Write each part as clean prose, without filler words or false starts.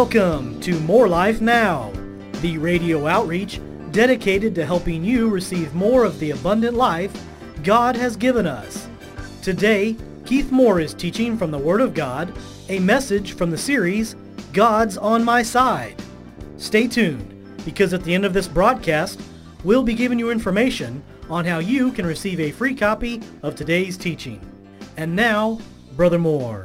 Welcome to More Life Now, the radio outreach dedicated to helping you receive more of the abundant life God has given us. Today, Keith Moore is teaching from the Word of God, a message from the series, God's on My Side. Stay tuned, because at the end of this broadcast, we'll be giving you information on how you can receive a free copy of today's teaching. And now, Brother Moore.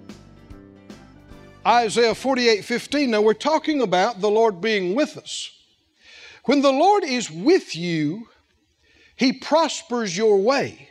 Isaiah 48:15. Now we're talking about the Lord being with us. When the Lord is with you, He prospers your way.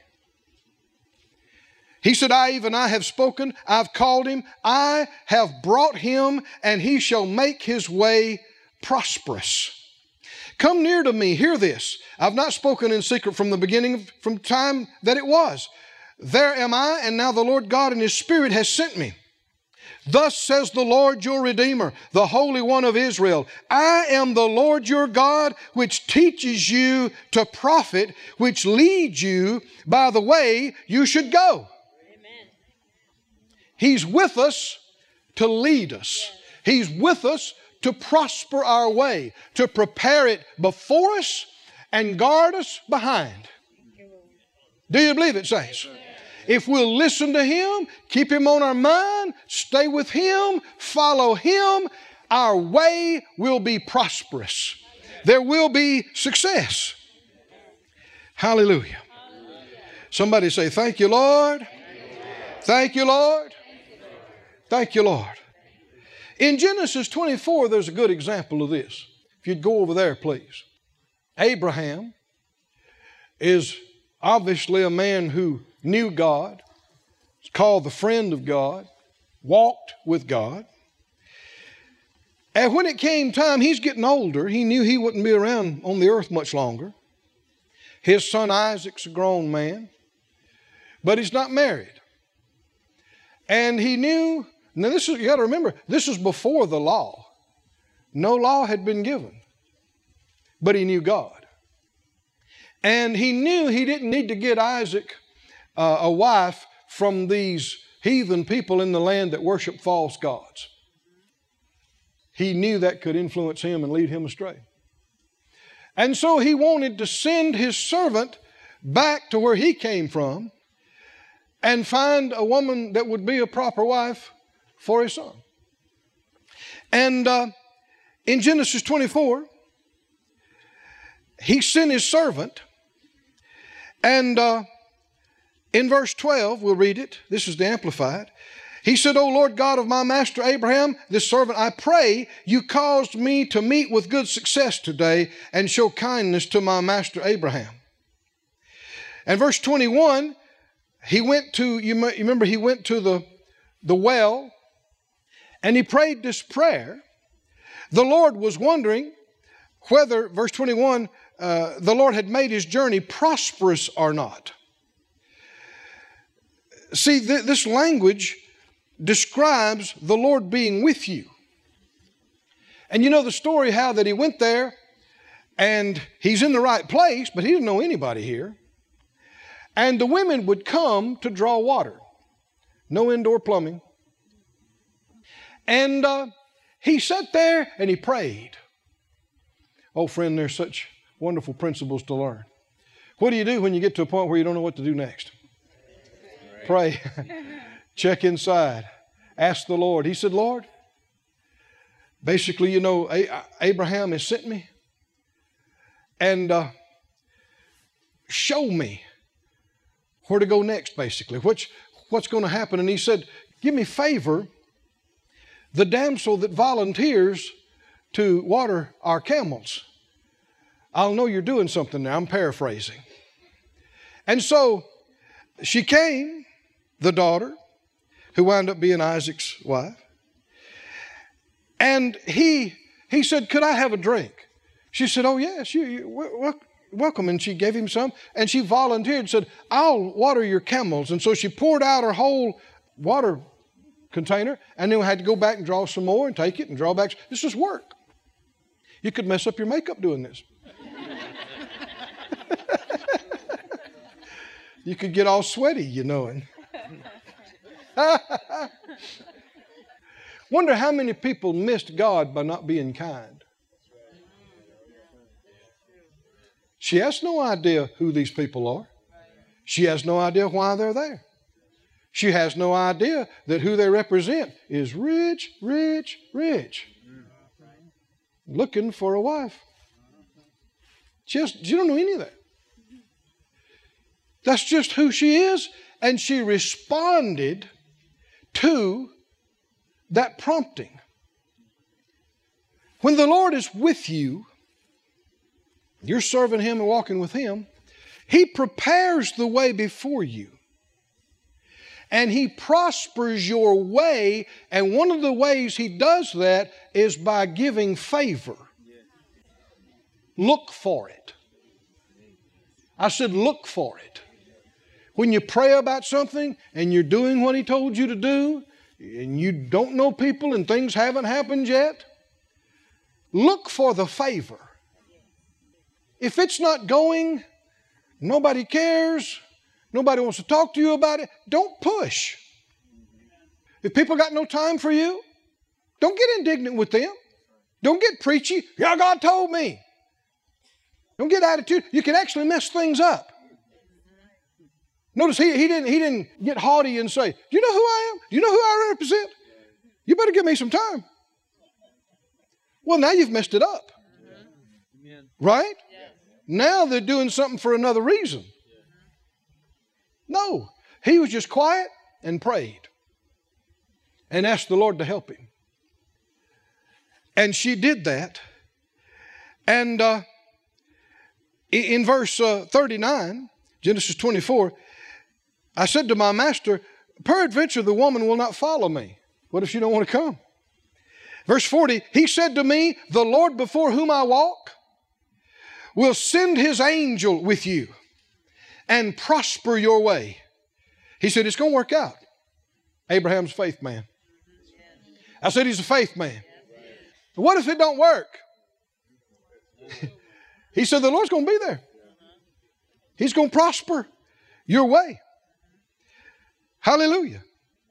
He said, I have spoken, I've called him, I have brought him, and he shall make his way prosperous. Come near to me, hear this. I've not spoken in secret from the beginning, from time that it was. There am I, and now the Lord God in His Spirit has sent me. Thus says the Lord your Redeemer, the Holy One of Israel. I am the Lord your God, which teaches you to profit, which leads you by the way you should go. Amen. He's with us to lead us. He's with us to prosper our way, to prepare it before us and guard us behind. Do you believe it, saints? If we'll listen to Him, keep Him on our mind, stay with Him, follow Him, our way will be prosperous. There will be success. Hallelujah. Somebody say, thank you, Lord. Thank you, Lord. Thank you, Lord. In Genesis 24, there's a good example of this. If you'd go over there, please. Abraham is obviously a man who knew God. He's called the friend of God. Walked with God. And when it came time, he's getting older. He knew he wouldn't be around on the earth much longer. His son Isaac's a grown man. But he's not married. And he knew, now this is, you got to remember, this is before the law. No law had been given. But he knew God. And he knew he didn't need to get Isaac a wife from these heathen people in the land that worship false gods. He knew that could influence him and lead him astray. And so he wanted to send his servant back to where he came from and find a woman that would be a proper wife for his son. And in Genesis 24, he sent his servant, and in verse 12, we'll read it. This is the Amplified. He said, O Lord God of my master Abraham, this servant, I pray you caused me to meet with good success today and show kindness to my master Abraham. And verse 21, he went to, you remember he went to the well and he prayed this prayer. The Lord was wondering whether, verse 21, the Lord had made his journey prosperous or not. See, this language describes the Lord being with you. And you know the story how that he went there and he's in the right place, but he didn't know anybody here. And the women would come to draw water. No indoor plumbing. And he sat there and he prayed. Oh, friend, there's such wonderful principles to learn. What do you do when you get to a point where you don't know what to do next? Pray. Check inside. Ask the Lord. He said, Lord, basically, you know, Abraham has sent me. And show me where to go next, basically. What's going to happen? And he said, give me favor. The damsel that volunteers to water our camels. I'll know you're doing something now. I'm paraphrasing. And so she came, the daughter, who wound up being Isaac's wife. And he said, could I have a drink? She said, oh yes, welcome. And she gave him some. And she volunteered and said, I'll water your camels. And so she poured out her whole water container and then had to go back and draw some more and take it and draw back. This is work. You could mess up your makeup doing this. You could get all sweaty, you know. Wonder how many people missed God by not being kind. She has no idea who these people are. She has no idea why they're there. She has no idea that who they represent is rich, rich, rich. Looking for a wife. She don't know any of that. That's just who she is. And she responded to that prompting. When the Lord is with you, you're serving Him and walking with Him, He prepares the way before you. And He prospers your way. And one of the ways He does that is by giving favor. Look for it. I said look for it. When you pray about something and you're doing what He told you to do, and you don't know people and things haven't happened yet, look for the favor. If it's not going, nobody cares, nobody wants to talk to you about it, don't push. If people got no time for you, don't get indignant with them. Don't get preachy. Yeah, God told me. Don't get attitude. You can actually mess things up. Notice he didn't get haughty and say, do you know who I am? Do you know who I represent? You better give me some time. Well, now you've messed it up. Right? Now they're doing something for another reason. No. He was just quiet and prayed and asked the Lord to help him. And she did that. And in verse 39, Genesis 24, I said to my master, peradventure the woman will not follow me. What if she don't want to come? Verse 40, he said to me, the Lord before whom I walk will send His angel with you and prosper your way. He said, it's going to work out. Abraham's a faith man. I said, he's a faith man. What if it don't work? He said, the Lord's going to be there. He's going to prosper your way. Hallelujah.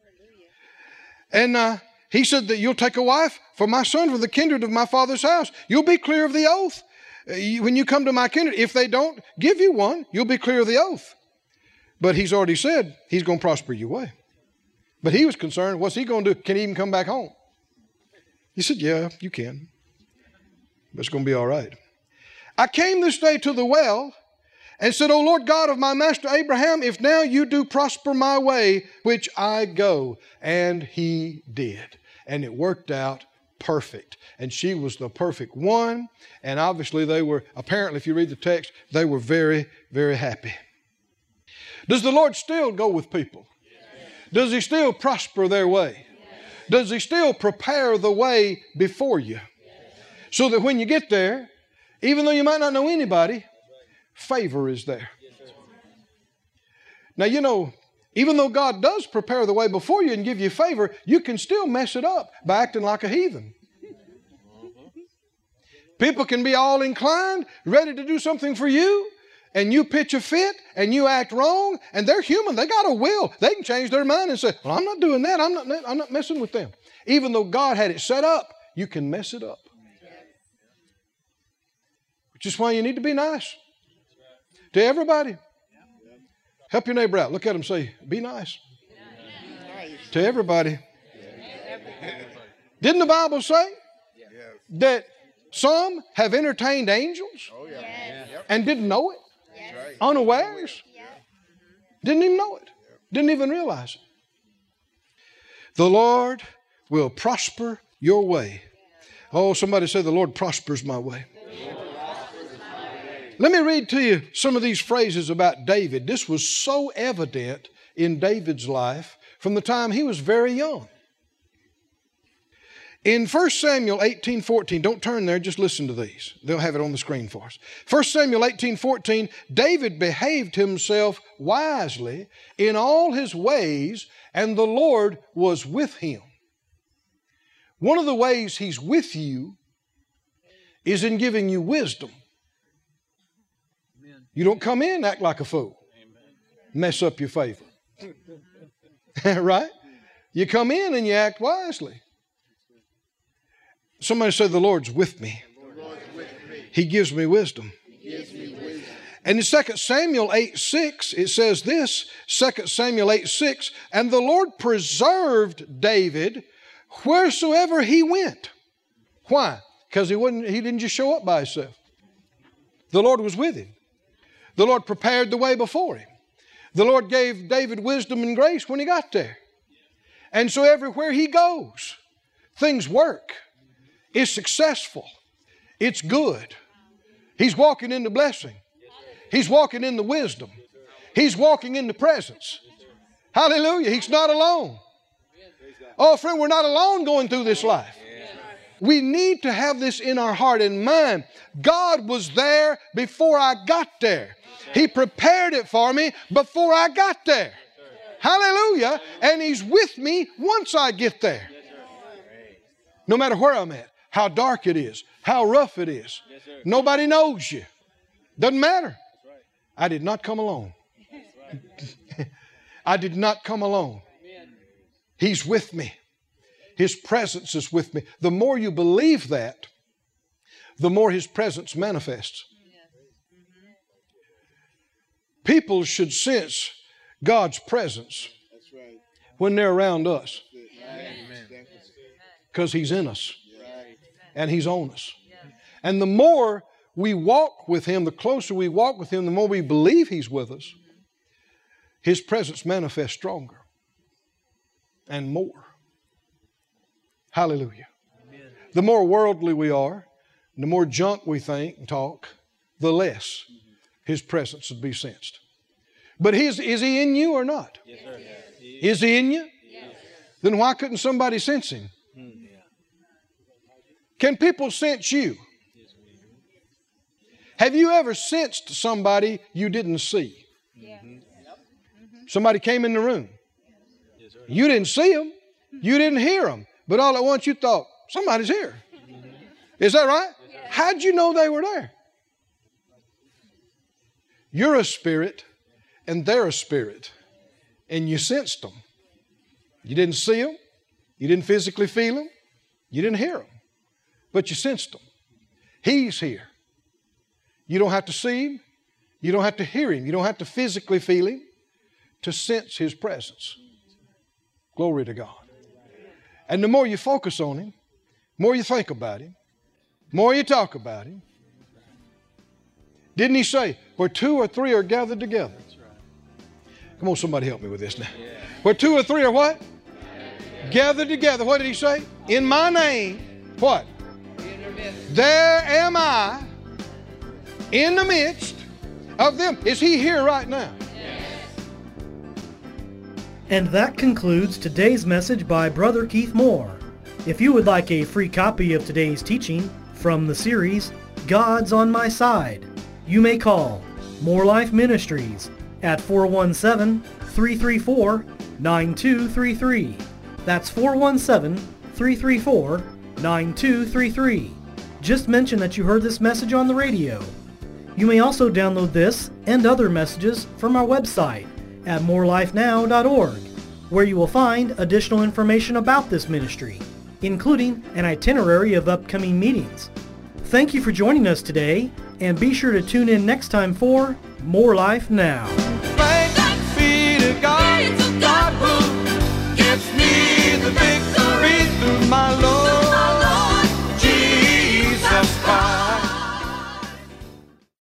And he said that you'll take a wife for my son from the kindred of my father's house. You'll be clear of the oath. When you come to my kindred, if they don't give you one, you'll be clear of the oath. But he's already said he's going to prosper your way. But he was concerned, what's he going to do? Can he even come back home? He said, yeah, you can. But it's going to be all right. I came this day to the well and said, O Lord God of my master Abraham, if now you do prosper my way, which I go. And he did. And it worked out perfect. And she was the perfect one. And obviously they were, apparently if you read the text, they were very, very happy. Does the Lord still go with people? Does He still prosper their way? Does He still prepare the way before you? So that when you get there, even though you might not know anybody, favor is there. Now, you know, even though God does prepare the way before you and give you favor, you can still mess it up by acting like a heathen. People can be all inclined, ready to do something for you, and you pitch a fit and you act wrong, and they're human. They got a will. They can change their mind and say, well, I'm not doing that. I'm not messing with them. Even though God had it set up, you can mess it up. Which is why you need to be nice to everybody. Help your neighbor out. Look at him and say, be nice. To everybody. Didn't the Bible say that some have entertained angels and didn't know it? Unawares? Didn't even know it. Didn't even realize it. The Lord will prosper your way. Oh, somebody say the Lord prospers my way. Let me read to you some of these phrases about David. This was so evident in David's life from the time he was very young. In 1 Samuel 18:14, don't turn there, just listen to these. They'll have it on the screen for us. 1 Samuel 18:14, David behaved himself wisely in all his ways, and the Lord was with him. One of the ways He's with you is in giving you wisdom. You don't come in and act like a fool. Mess up your favor. Right? You come in and you act wisely. Somebody say, the Lord's with me. He gives me wisdom. And in 2 Samuel 8:6, it says this, 2 Samuel 8:6, and the Lord preserved David wheresoever he went. Why? Because he didn't just show up by himself. The Lord was with him. The Lord prepared the way before him. The Lord gave David wisdom and grace when he got there. And so everywhere he goes, things work. It's successful. It's good. He's walking in the blessing. He's walking in the wisdom. He's walking in the presence. Hallelujah. He's not alone. Oh, friend, we're not alone going through this life. We need to have this in our heart and mind. God was there before I got there. He prepared it for me before I got there. Hallelujah. And He's with me once I get there. No matter where I'm at, how dark it is, how rough it is. Nobody knows you. Doesn't matter. I did not come alone. I did not come alone. He's with me. His presence is with me. The more you believe that, the more His presence manifests. People should sense God's presence when they're around us. Because He's in us. And He's on us. And the more we walk with Him, the closer we walk with Him, the more we believe He's with us, His presence manifests stronger and more. Hallelujah. Amen. The more worldly we are, the more junk we think and talk, the less His presence would be sensed. But is He in you or not? Yes, sir. Is He in you? Yes. Then why couldn't somebody sense Him? Can people sense you? Have you ever sensed somebody you didn't see? Somebody came in the room. You didn't see them. You didn't hear them. But all at once you thought, somebody's here. Is that right? How'd you know they were there? You're a spirit and they're a spirit. And you sensed them. You didn't see them. You didn't physically feel them. You didn't hear them. But you sensed them. He's here. You don't have to see Him. You don't have to hear Him. You don't have to physically feel Him to sense His presence. Glory to God. And the more you focus on Him, more you think about Him, more you talk about Him. Didn't He say, where two or three are gathered together? Come on, somebody help me with this now. Where two or three are what? Gathered together. What did He say? In my name, what? There am I in the midst of them. Is He here right now? And that concludes today's message by Brother Keith Moore. If you would like a free copy of today's teaching from the series, God's on My Side, you may call More Life Ministries at 417-334-9233. That's 417-334-9233. Just mention that you heard this message on the radio. You may also download this and other messages from our website at morelifenow.org, where you will find additional information about this ministry, including an itinerary of upcoming meetings. Thank you for joining us today, and be sure to tune in next time for More Life Now. Thanks be to God, God who gets me